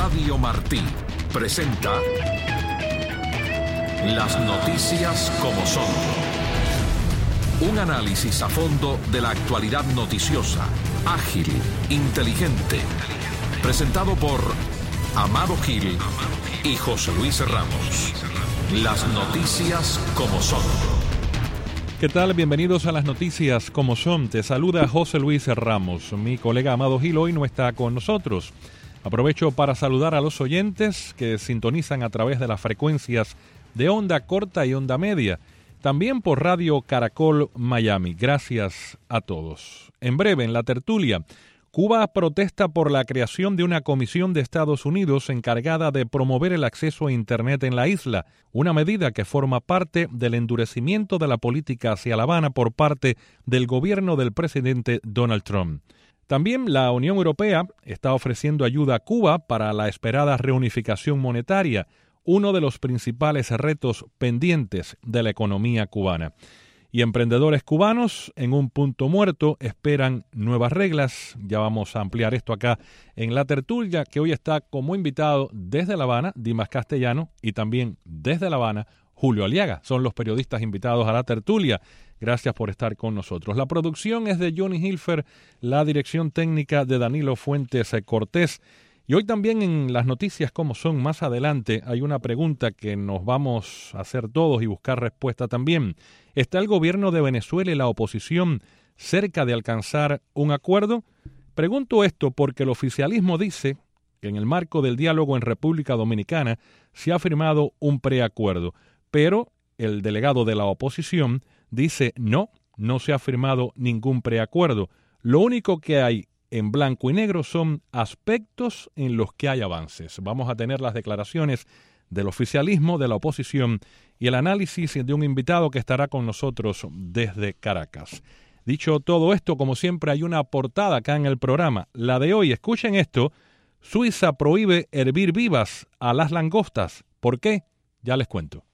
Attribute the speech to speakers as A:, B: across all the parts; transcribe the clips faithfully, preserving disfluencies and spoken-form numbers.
A: Radio Martí presenta Las noticias como son. Un análisis a fondo de la actualidad noticiosa, ágil, inteligente. Presentado por Amado Gil y José Luis Ramos. Las noticias como son.
B: ¿Qué tal? Bienvenidos a Las noticias como son. Te saluda José Luis Ramos. Mi colega Amado Gil hoy no está con nosotros. Aprovecho para saludar a los oyentes que sintonizan a través de las frecuencias de onda corta y onda media. También por Radio Caracol Miami. Gracias a todos. En breve, en la tertulia, Cuba protesta por la creación de una comisión de Estados Unidos encargada de promover el acceso a Internet en la isla, una medida que forma parte del endurecimiento de la política hacia La Habana por parte del gobierno del presidente Donald Trump. También la Unión Europea está ofreciendo ayuda a Cuba para la esperada reunificación monetaria, uno de los principales retos pendientes de la economía cubana. Y emprendedores cubanos en un punto muerto esperan nuevas reglas. Ya vamos a ampliar esto acá en la tertulia, que hoy está como invitado desde La Habana, Dimas Castellano, y también desde La Habana, Julio Aliaga. Son los periodistas invitados a la tertulia. Gracias por estar con nosotros. La producción es de Johnny Hilfer, la dirección técnica de Danilo Fuentes Cortés. Y hoy también en las noticias como son, más adelante, hay una pregunta que nos vamos a hacer todos y buscar respuesta también. ¿Está el gobierno de Venezuela y la oposición cerca de alcanzar un acuerdo? Pregunto esto porque el oficialismo dice que en el marco del diálogo en República Dominicana se ha firmado un preacuerdo, pero el delegado de la oposición dice no, no se ha firmado ningún preacuerdo. Lo único que hay en blanco y negro son aspectos en los que hay avances. Vamos a tener las declaraciones del oficialismo, de la oposición y el análisis de un invitado que estará con nosotros desde Caracas. Dicho todo esto, como siempre, hay una portada acá en el programa. La de hoy, escuchen esto: Suiza prohíbe hervir vivas a las langostas. ¿Por qué? Ya les cuento.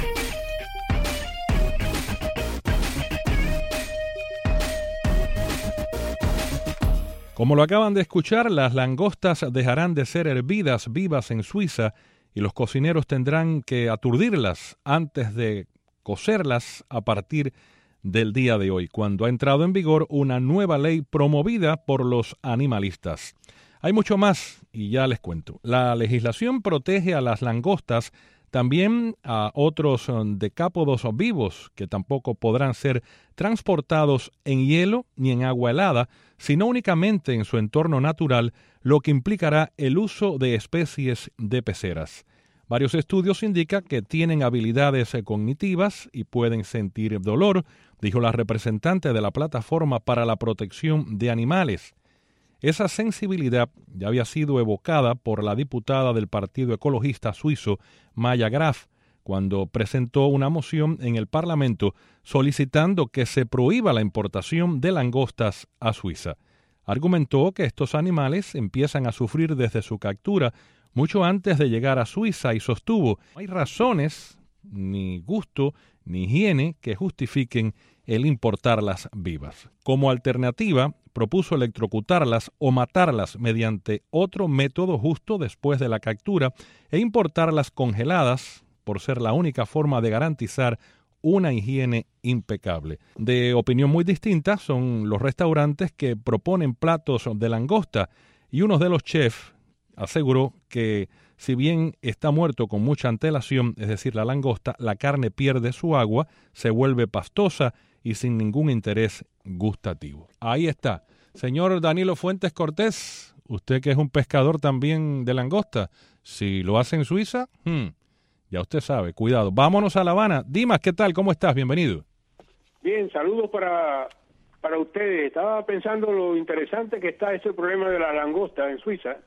B: Como lo acaban de escuchar, las langostas dejarán de ser hervidas vivas en Suiza y los cocineros tendrán que aturdirlas antes de cocerlas a partir del día de hoy, cuando ha entrado en vigor una nueva ley promovida por los animalistas. Hay mucho más y ya les cuento. La legislación protege a las langostas, también a otros decápodos vivos que tampoco podrán ser transportados en hielo ni en agua helada, sino únicamente en su entorno natural, lo que implicará el uso de especies de peceras. Varios estudios indican que tienen habilidades cognitivas y pueden sentir dolor, dijo la representante de la Plataforma para la Protección de Animales. Esa sensibilidad ya había sido evocada por la diputada del Partido Ecologista suizo, Maya Graf, cuando presentó una moción en el Parlamento solicitando que se prohíba la importación de langostas a Suiza. Argumentó que estos animales empiezan a sufrir desde su captura mucho antes de llegar a Suiza y sostuvo: no hay razones, ni gusto, ni higiene que justifiquen el importarlas vivas. Como alternativa, propuso electrocutarlas o matarlas mediante otro método justo después de la captura e importarlas congeladas, por ser la única forma de garantizar una higiene impecable. De opinión muy distinta son los restaurantes que proponen platos de langosta, y uno de los chefs aseguró que si bien está muerto con mucha antelación, es decir, la langosta, la carne pierde su agua, se vuelve pastosa y sin ningún interés gustativo. Ahí está. Señor Danilo Fuentes Cortés, usted que es un pescador también de langosta, si lo hace en Suiza, hmm, ya usted sabe, cuidado. Vámonos a La Habana. Dimas, ¿qué tal? ¿Cómo estás? Bienvenido.
C: Bien, saludos para, para ustedes. Estaba pensando lo interesante que está este problema de la langosta en Suiza,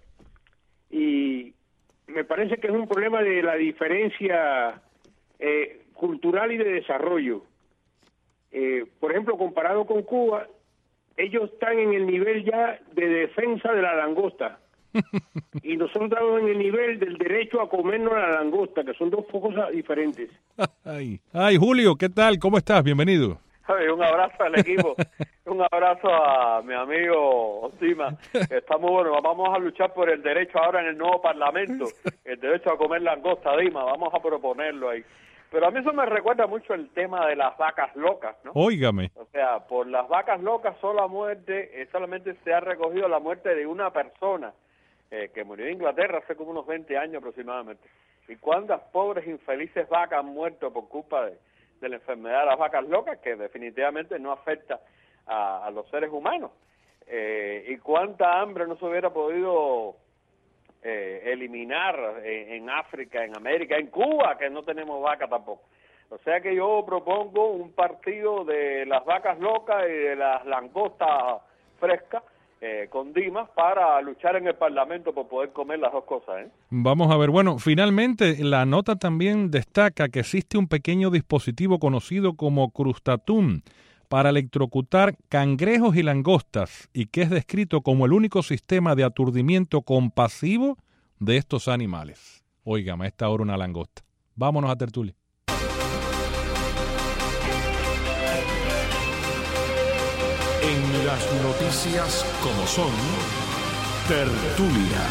C: y me parece que es un problema de la diferencia eh, cultural y de desarrollo. Eh, por ejemplo, comparado con Cuba, ellos están en el nivel ya de defensa de la langosta y nosotros estamos en el nivel del derecho a comernos la langosta, que son dos cosas diferentes.
B: Ay, ay, Julio, ¿qué tal? ¿Cómo estás? Bienvenido.
D: Ay, un abrazo al equipo. Un abrazo a mi amigo Dima, que está muy bueno. Vamos a luchar por el derecho ahora en el nuevo Parlamento, el derecho a comer langosta, Dima, vamos a proponerlo ahí. Pero a mí eso me recuerda mucho el tema de las vacas locas, ¿no?
B: Óigame.
D: O sea, por las vacas locas sola muerte, eh, solamente se ha recogido la muerte de una persona eh, que murió en Inglaterra hace como unos veinte años aproximadamente. ¿Y cuántas pobres infelices vacas han muerto por culpa de, de la enfermedad de las vacas locas, que definitivamente no afecta a, a los seres humanos? Eh, ¿Y cuánta hambre no se hubiera podido eh, eliminar en, en África, en América, en Cuba, que no tenemos vaca tampoco? O sea que yo propongo un partido de las vacas locas y de las langostas frescas, Eh, con Dimas, para luchar en el Parlamento por poder comer las dos cosas, ¿eh?
B: Vamos a ver, bueno, finalmente la nota también destaca que existe un pequeño dispositivo conocido como Crustatum para electrocutar cangrejos y langostas y que es descrito como el único sistema de aturdimiento compasivo de estos animales. Óigame, a esta hora una langosta. Vámonos a tertulia.
A: En las noticias como son, tertulia.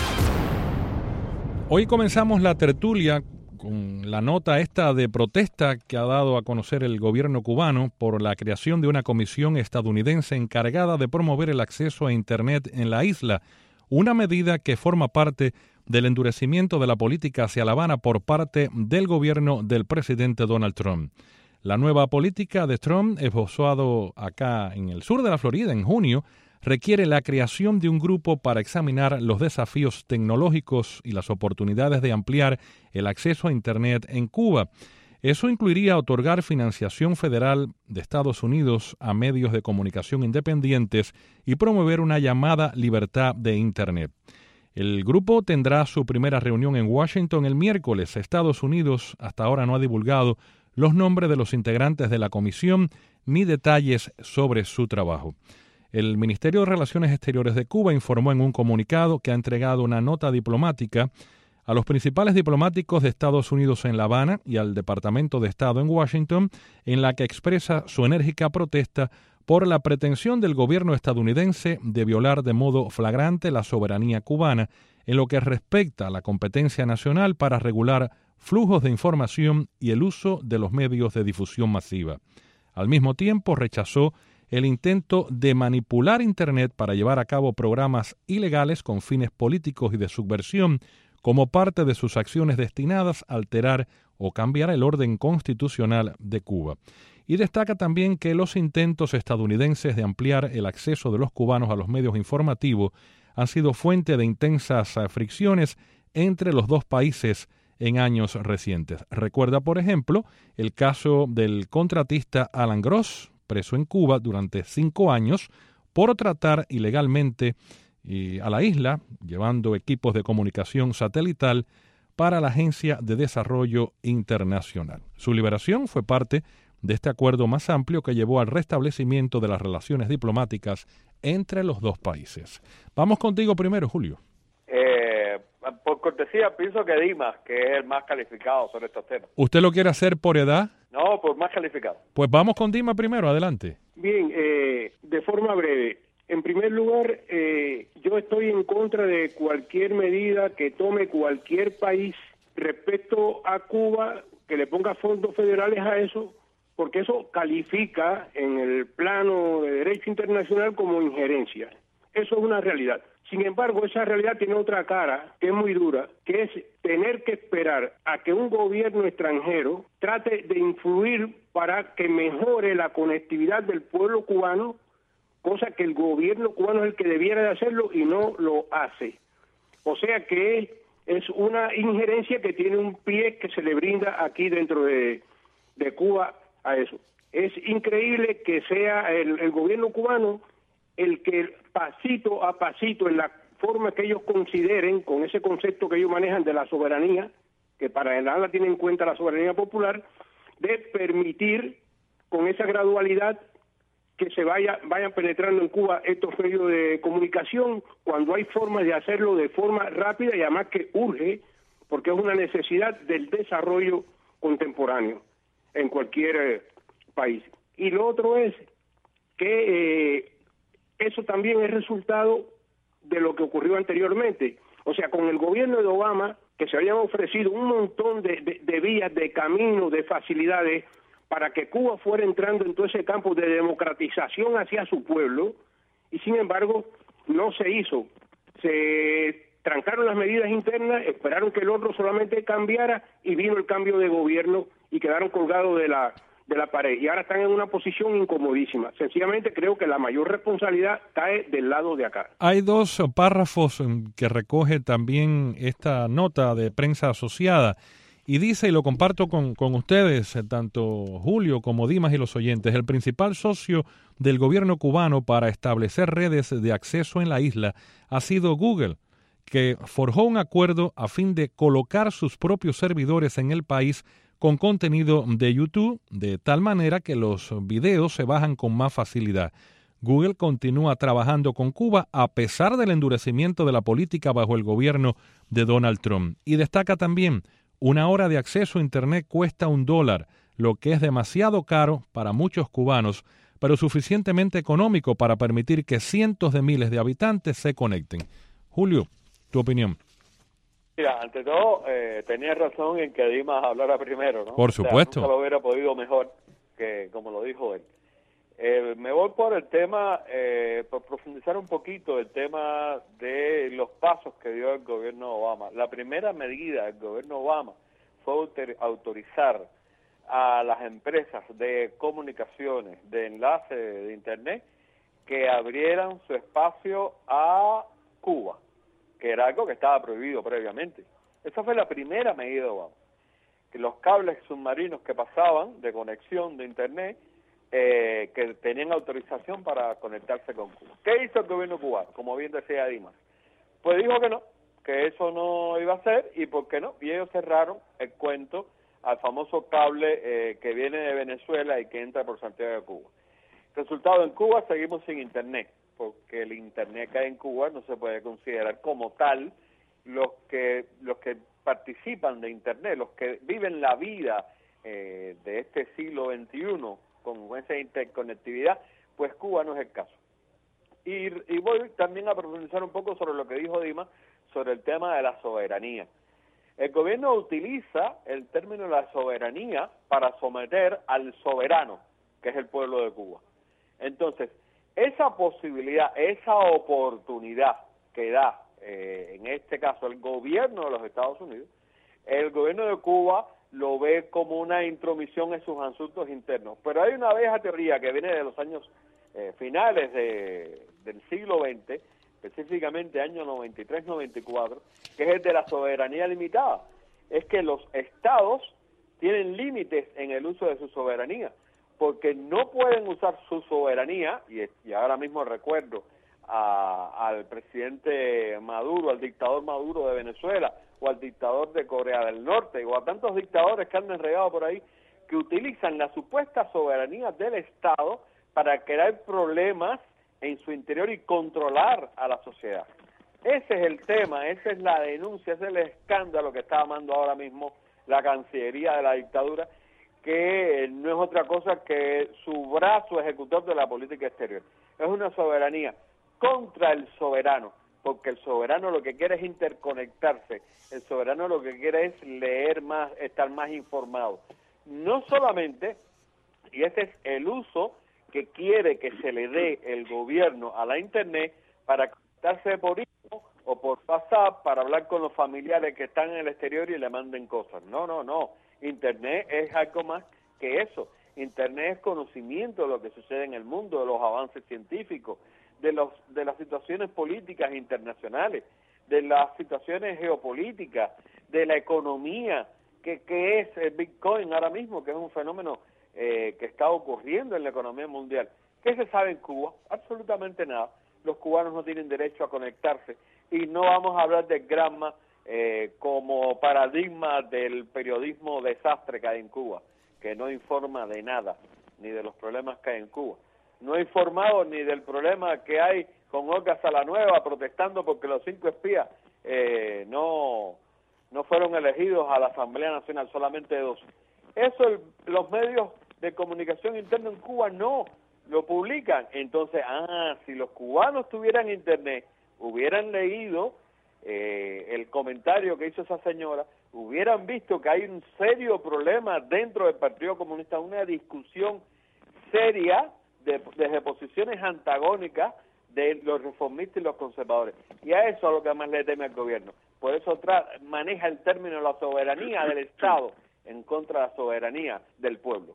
B: Hoy comenzamos la tertulia con la nota esta de protesta que ha dado a conocer el gobierno cubano por la creación de una comisión estadounidense encargada de promover el acceso a Internet en la isla, una medida que forma parte del endurecimiento de la política hacia La Habana por parte del gobierno del presidente Donald Trump. La nueva política de Trump, esbozado acá en el sur de la Florida en junio, requiere la creación de un grupo para examinar los desafíos tecnológicos y las oportunidades de ampliar el acceso a Internet en Cuba. Eso incluiría otorgar financiación federal de Estados Unidos a medios de comunicación independientes y promover una llamada libertad de Internet. El grupo tendrá su primera reunión en Washington el miércoles. Estados Unidos hasta ahora no ha divulgado los nombres de los integrantes de la comisión ni detalles sobre su trabajo. El Ministerio de Relaciones Exteriores de Cuba informó en un comunicado que ha entregado una nota diplomática a los principales diplomáticos de Estados Unidos en La Habana y al Departamento de Estado en Washington, en la que expresa su enérgica protesta por la pretensión del gobierno estadounidense de violar de modo flagrante la soberanía cubana en lo que respecta a la competencia nacional para regular flujos de información y el uso de los medios de difusión masiva. Al mismo tiempo, rechazó el intento de manipular Internet para llevar a cabo programas ilegales con fines políticos y de subversión como parte de sus acciones destinadas a alterar o cambiar el orden constitucional de Cuba. Y destaca también que los intentos estadounidenses de ampliar el acceso de los cubanos a los medios informativos han sido fuente de intensas fricciones entre los dos países en años recientes. Recuerda, por ejemplo, el caso del contratista Alan Gross, preso en Cuba durante cinco años por tratar ilegalmente a la isla, llevando equipos de comunicación satelital para la Agencia de Desarrollo Internacional. Su liberación fue parte de este acuerdo más amplio que llevó al restablecimiento de las relaciones diplomáticas entre los dos países. Vamos contigo primero, Julio.
D: Eh, por cortesía, pienso que Dimas, que es el más calificado sobre estos temas.
B: ¿Usted lo quiere hacer por edad?
D: No, por más calificado.
B: Pues vamos con Dimas primero, adelante.
C: Bien, eh, de forma breve. En primer lugar, eh, yo estoy en contra de cualquier medida que tome cualquier país respecto a Cuba, que le ponga fondos federales a eso, porque eso califica en el plano de derecho internacional como injerencia. Eso es una realidad. Sin embargo, esa realidad tiene otra cara, que es muy dura, que es tener que esperar a que un gobierno extranjero trate de influir para que mejore la conectividad del pueblo cubano, cosa que el gobierno cubano es el que debiera de hacerlo y no lo hace. O sea que es una injerencia que tiene un pie que se le brinda aquí dentro de, de Cuba a eso. Es increíble que sea el, el gobierno cubano el que pasito a pasito, en la forma que ellos consideren, con ese concepto que ellos manejan de la soberanía, que para nada tiene en cuenta la soberanía popular, de permitir con esa gradualidad que se vaya vayan penetrando en Cuba estos medios de comunicación, cuando hay formas de hacerlo de forma rápida y además que urge, porque es una necesidad del desarrollo contemporáneo en cualquier eh, país. Y lo otro es que eh, eso también es resultado de lo que ocurrió anteriormente. O sea, con el gobierno de Obama, que se habían ofrecido un montón de, de, de vías, de caminos, de facilidades para que Cuba fuera entrando en todo ese campo de democratización hacia su pueblo, y sin embargo no se hizo. Se trancaron las medidas internas, esperaron que el otro solamente cambiara y vino el cambio de gobierno y quedaron colgados de la de la pared y ahora están en una posición incomodísima. Sencillamente creo que la mayor responsabilidad cae del lado de acá.
B: Hay dos párrafos que recoge también esta nota de prensa asociada y dice, y lo comparto con, con ustedes, tanto Julio como Dimas y los oyentes, el principal socio del gobierno cubano para establecer redes de acceso en la isla ha sido Google, que forjó un acuerdo a fin de colocar sus propios servidores en el país con contenido de YouTube, de tal manera que los videos se bajan con más facilidad. Google continúa trabajando con Cuba a pesar del endurecimiento de la política bajo el gobierno de Donald Trump. Y destaca también, una hora de acceso a Internet cuesta un dólar, lo que es demasiado caro para muchos cubanos, pero suficientemente económico para permitir que cientos de miles de habitantes se conecten. Julio, tu opinión.
D: Mira, ante todo, eh, tenías razón en que Dimas hablara primero, ¿no?
B: Por supuesto.
D: O sea, nunca lo hubiera podido mejor que como lo dijo él. Eh, me voy por el tema, eh, por profundizar un poquito el tema de los pasos que dio el gobierno Obama. La primera medida del gobierno Obama fue autorizar a las empresas de comunicaciones, de enlace de Internet, que abrieran su espacio a Cuba, que era algo que estaba prohibido previamente. Esa fue la primera medida de Obama, que los cables submarinos que pasaban de conexión de Internet, eh, que tenían autorización para conectarse con Cuba. ¿Qué hizo el gobierno cubano? Como bien decía Dimas, pues dijo que no, que eso no iba a ser, y ¿por qué no? Y ellos cerraron el cuento al famoso cable eh, que viene de Venezuela y que entra por Santiago de Cuba. Resultado, en Cuba seguimos sin Internet, porque el Internet que hay en Cuba no se puede considerar como tal. Los que los que participan de Internet, los que viven la vida eh, de este siglo veintiuno con esa interconectividad, pues Cuba no es el caso. Y, y voy también a profundizar un poco sobre lo que dijo Dimas, sobre el tema de la soberanía. El gobierno utiliza el término de la soberanía para someter al soberano, que es el pueblo de Cuba. Entonces, esa posibilidad, esa oportunidad que da, eh, en este caso, el gobierno de los Estados Unidos, el gobierno de Cuba lo ve como una intromisión en sus asuntos internos. Pero hay una vieja teoría que viene de los años eh, finales de, del siglo veinte, específicamente año noventa y tres noventa y cuatro, que es el de la soberanía limitada. Es que los estados tienen límites en el uso de su soberanía, porque no pueden usar su soberanía, y, y ahora mismo recuerdo a, al presidente Maduro, al dictador Maduro de Venezuela, o al dictador de Corea del Norte, o a tantos dictadores que han enredado por ahí, que utilizan la supuesta soberanía del Estado para crear problemas en su interior y controlar a la sociedad. Ese es el tema, esa es la denuncia, ese es el escándalo que está amando ahora mismo la Cancillería de la dictadura, que no es otra cosa que su brazo ejecutor de la política exterior. Es una soberanía contra el soberano, porque el soberano lo que quiere es interconectarse, el soberano lo que quiere es leer más, estar más informado. No solamente, y ese es el uso que quiere que se le dé el gobierno a la Internet para conectarse por email o por WhatsApp para hablar con los familiares que están en el exterior y le manden cosas. No, no, no. Internet es algo más que eso. Internet es conocimiento de lo que sucede en el mundo, de los avances científicos, de los de las situaciones políticas internacionales, de las situaciones geopolíticas, de la economía, que, que es el Bitcoin ahora mismo, que es un fenómeno eh, que está ocurriendo en la economía mundial. ¿Qué se sabe en Cuba? Absolutamente nada. Los cubanos no tienen derecho a conectarse, y no vamos a hablar de Gramma eh, como paradigma del periodismo desastre que hay en Cuba, que no informa de nada, ni de los problemas que hay en Cuba. No ha informado ni del problema que hay con Olga Salanueva protestando porque los cinco espías eh, no, no fueron elegidos a la Asamblea Nacional, solamente dos. Eso el, los medios de comunicación interna en Cuba no lo publican. Entonces, ah, si los cubanos tuvieran internet, hubieran leído eh, el comentario que hizo esa señora, hubieran visto que hay un serio problema dentro del Partido Comunista, una discusión seria de, desde posiciones antagónicas de los reformistas y los conservadores. Y a eso es lo que más le teme al gobierno. Por eso tra maneja el término de la soberanía del Estado en contra de la soberanía del pueblo.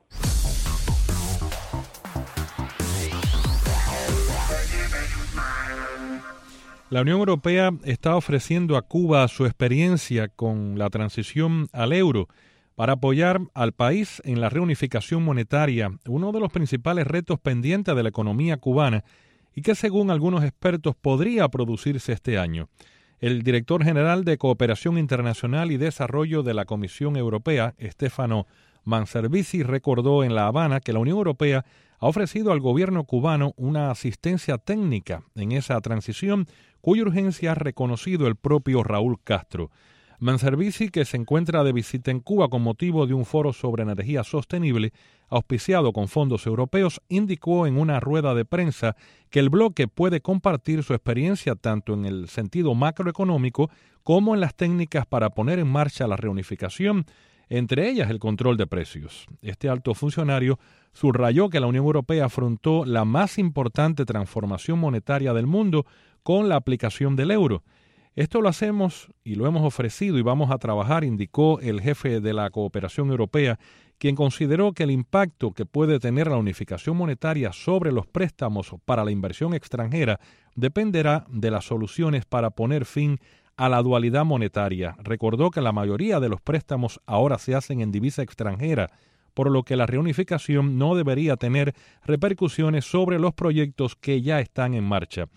B: La Unión Europea está ofreciendo a Cuba su experiencia con la transición al euro para apoyar al país en la reunificación monetaria, uno de los principales retos pendientes de la economía cubana y que según algunos expertos podría producirse este año. El director general de Cooperación Internacional y Desarrollo de la Comisión Europea, Stefano Manservisi, recordó en La Habana que la Unión Europea ha ofrecido al gobierno cubano una asistencia técnica en esa transición, cuya urgencia ha reconocido el propio Raúl Castro. Manservisi, que se encuentra de visita en Cuba con motivo de un foro sobre energía sostenible, auspiciado con fondos europeos, indicó en una rueda de prensa que el bloque puede compartir su experiencia tanto en el sentido macroeconómico como en las técnicas para poner en marcha la reunificación, entre ellas el control de precios. Este alto funcionario subrayó que la Unión Europea afrontó la más importante transformación monetaria del mundo con la aplicación del euro. Esto lo hacemos y lo hemos ofrecido y vamos a trabajar, indicó el jefe de la Cooperación Europea, quien consideró que el impacto que puede tener la unificación monetaria sobre los préstamos para la inversión extranjera dependerá de las soluciones para poner fin a la dualidad monetaria. Recordó que la mayoría de los préstamos ahora se hacen en divisa extranjera, por lo que la reunificación no debería tener repercusiones sobre los proyectos que ya están en marcha.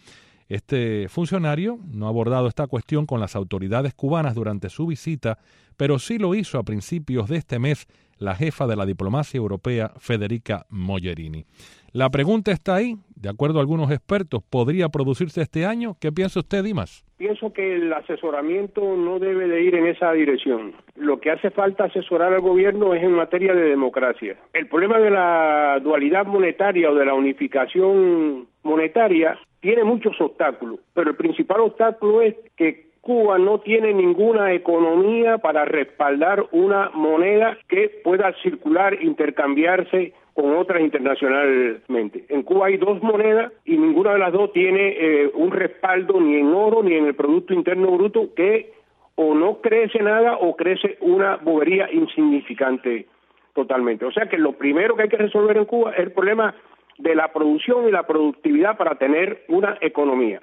B: Este funcionario no ha abordado esta cuestión con las autoridades cubanas durante su visita, pero sí lo hizo a principios de este mes la jefa de la diplomacia europea, Federica Mogherini. La pregunta está ahí. De acuerdo a algunos expertos, ¿podría producirse este año? ¿Qué piensa usted, Dimas?
C: Pienso que el asesoramiento no debe de ir en esa dirección. Lo que hace falta asesorar al gobierno es en materia de democracia. El problema de la dualidad monetaria o de la unificación monetaria tiene muchos obstáculos, pero el principal obstáculo es que Cuba no tiene ninguna economía para respaldar una moneda que pueda circular, intercambiarse con otras internacionalmente. En Cuba hay dos monedas y ninguna de las dos tiene eh, un respaldo ni en oro ni en el Producto Interno Bruto, que o no crece nada o crece una bobería insignificante totalmente. O sea que lo primero que hay que resolver en Cuba es el problema de la producción y la productividad para tener una economía.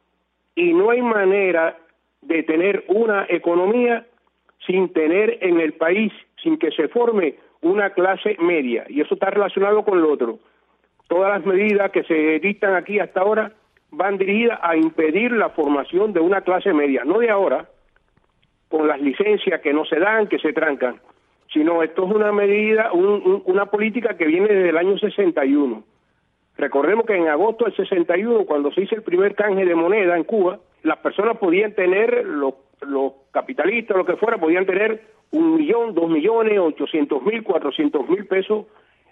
C: Y no hay manera de tener una economía sin tener en el país, sin que se forme una clase media, y eso está relacionado con lo otro. Todas las medidas que se dictan aquí hasta ahora van dirigidas a impedir la formación de una clase media, no de ahora, con las licencias que no se dan, que se trancan, sino esto es una medida, un, un, una política que viene desde el año sesenta y uno. Recordemos que en agosto del sesenta y uno, cuando se hizo el primer canje de moneda en Cuba, las personas podían tener, los, los capitalistas, lo que fuera, podían tener un millón, dos millones, ochocientos mil, cuatrocientos mil pesos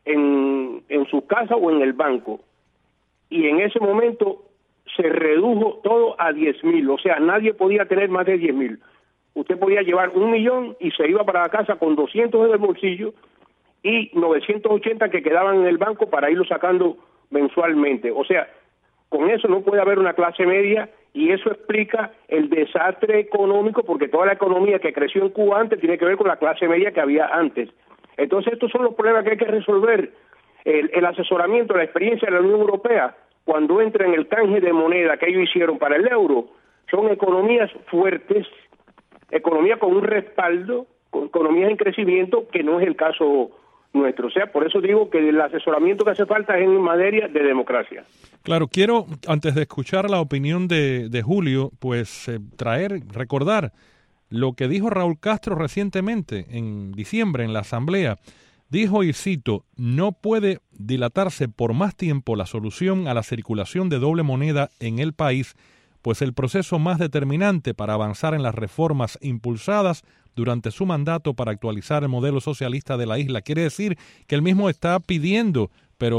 C: en, en su casa o en el banco. Y en ese momento se redujo todo a diez mil, o sea, nadie podía tener más de diez mil. Usted podía llevar un millón y se iba para la casa con doscientos en el bolsillo y novecientos ochenta que quedaban en el banco para irlo sacando mensualmente. O sea, con eso no puede haber una clase media, y eso explica el desastre económico, porque toda la economía que creció en Cuba antes tiene que ver con la clase media que había antes. Entonces estos son los problemas que hay que resolver. El, el asesoramiento, la experiencia de la Unión Europea, cuando entra en el canje de moneda que ellos hicieron para el euro, son economías fuertes, economías con un respaldo, con economías en crecimiento, que no es el caso nuestro. O sea, por eso digo que el asesoramiento que hace falta es en materia de democracia.
B: Claro, quiero, antes de escuchar la opinión de, de Julio, pues eh, traer, recordar lo que dijo Raúl Castro recientemente, en diciembre, en la Asamblea. Dijo, y cito, no puede dilatarse por más tiempo la solución a la circulación de doble moneda en el país, pues el proceso más determinante para avanzar en las reformas impulsadas durante su mandato para actualizar el modelo socialista de la isla. Quiere decir que él mismo está pidiendo, pero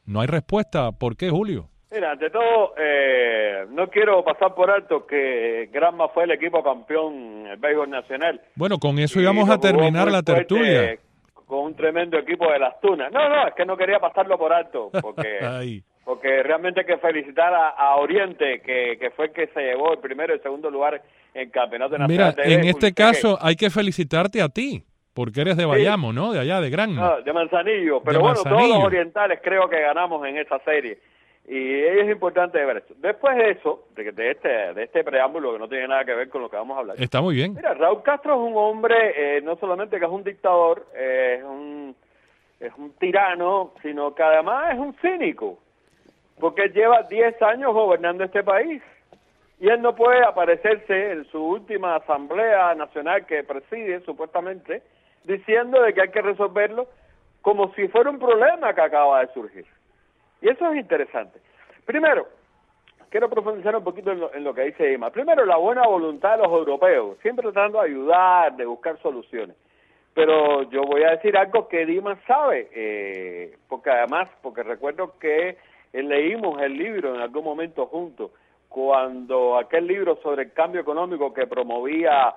B: no hay respuesta. ¿Por qué, Julio?
D: Mira, ante todo, eh, no quiero pasar por alto que Granma fue el equipo campeón en el béisbol nacional.
B: Bueno, con eso íbamos a terminar la tertulia.
D: Con un tremendo equipo de las Tunas. No, no, es que no quería pasarlo por alto, porque porque realmente hay que felicitar a, a Oriente, que, que fue el que se llevó el primero y el segundo lugar en el campeonato nacional.
B: Mira, en este caso hay que felicitarte a ti, porque eres de Bayamo, sí. ¿no? De allá, de Granma.
D: No, de Manzanillo, pero
B: de
D: bueno,
B: Manzanillo.
D: Todos los orientales creo que ganamos en esa serie. Y es importante ver eso. Después de eso, de, de este de este preámbulo que no tiene nada que ver con lo que vamos a hablar.
B: Está muy bien.
D: Mira, Raúl Castro es un hombre, eh, no solamente que es un dictador, eh, es un es un tirano, sino que además es un cínico, porque él lleva diez años gobernando este país y él no puede aparecerse en su última asamblea nacional que preside, supuestamente, diciendo de que hay que resolverlo como si fuera un problema que acaba de surgir. Y eso es interesante. Primero, quiero profundizar un poquito en lo, en lo que dice Ima. Primero, la buena voluntad de los europeos, siempre tratando de ayudar, de buscar soluciones. Pero yo voy a decir algo que Dimas sabe, eh, porque además, porque recuerdo que eh, leímos el libro en algún momento juntos, cuando aquel libro sobre el cambio económico que promovía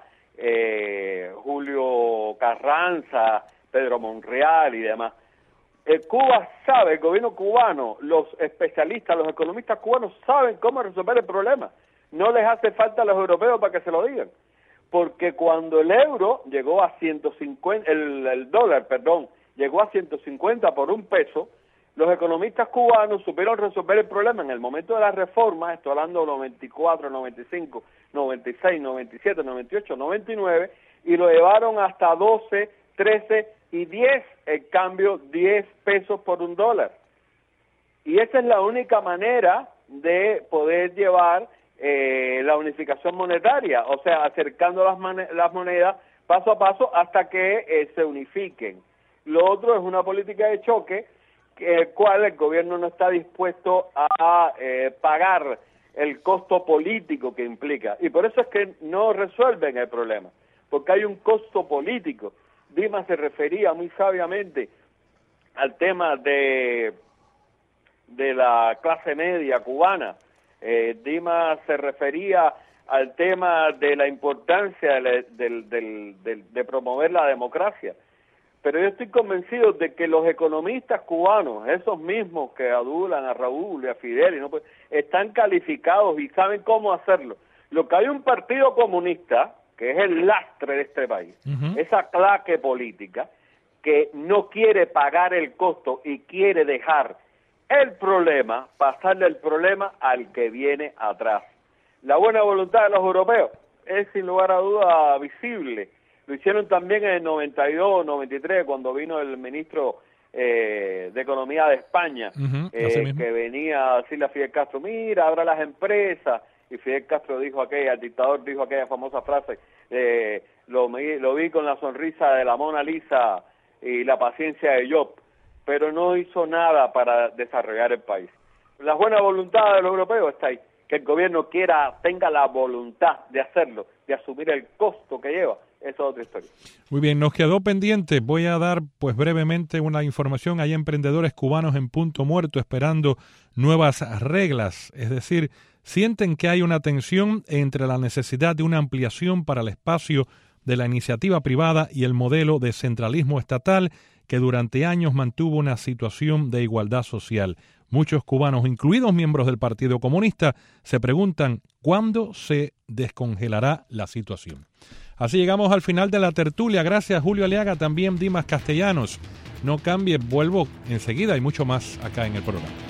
D: eh, Julio Carranza, Pedro Monreal y demás. Eh, Cuba sabe, el gobierno cubano, los especialistas, los economistas cubanos saben cómo resolver el problema. No les hace falta a los europeos para que se lo digan. Porque cuando el euro llegó a ciento cincuenta, el, el dólar, perdón, llegó a ciento cincuenta por un peso, los economistas cubanos supieron resolver el problema en el momento de la reforma, estoy hablando de noventa y cuatro, noventa y cinco, noventa y seis, noventa y siete, noventa y ocho, noventa y nueve, y lo llevaron hasta doce, trece y diez, el cambio diez pesos por un dólar. Y esa es la única manera de poder llevar eh, la unificación monetaria, o sea, acercando las, las monedas paso a paso hasta que eh, se unifiquen. Lo otro es una política de choque, el cual el gobierno no está dispuesto a eh, pagar el costo político que implica. Y por eso es que no resuelven el problema, porque hay un costo político. Dimas se refería muy sabiamente al tema de, de la clase media cubana. Eh, Dimas se refería al tema de la importancia de, de, de, de, de promover la democracia. Pero yo estoy convencido de que los economistas cubanos, esos mismos que adulan a Raúl y a Fidel, y no pues, están calificados y saben cómo hacerlo. Lo que hay un partido comunista, que es el lastre de este país, uh-huh. esa claque política, que no quiere pagar el costo y quiere dejar el problema, pasarle el problema al que viene atrás. La buena voluntad de los europeos es sin lugar a duda visible. Lo hicieron también en el noventa y dos, noventa y tres, cuando vino el ministro eh, de Economía de España, uh-huh, eh, que venía a decirle a Fidel Castro, mira, abra las empresas, y Fidel Castro dijo aquella, el dictador dijo aquella famosa frase, eh, lo, lo vi con la sonrisa de la Mona Lisa y la paciencia de Job, pero no hizo nada para desarrollar el país. La buena voluntad de los europeos está ahí, que el gobierno quiera, tenga la voluntad de hacerlo, de asumir el costo que lleva. Esa es otra historia.
B: Muy bien, nos quedó pendiente. Voy a dar pues brevemente una información. Hay emprendedores cubanos en punto muerto esperando nuevas reglas, es decir, sienten que hay una tensión entre la necesidad de una ampliación para el espacio de la iniciativa privada y el modelo de centralismo estatal que durante años mantuvo una situación de igualdad social. Muchos cubanos, incluidos miembros del Partido Comunista, se preguntan cuándo se descongelará la situación. Así llegamos al final de la tertulia. Gracias, Julio Aliaga, también Dimas Castellanos. No cambie, vuelvo enseguida, hay mucho más acá en el programa.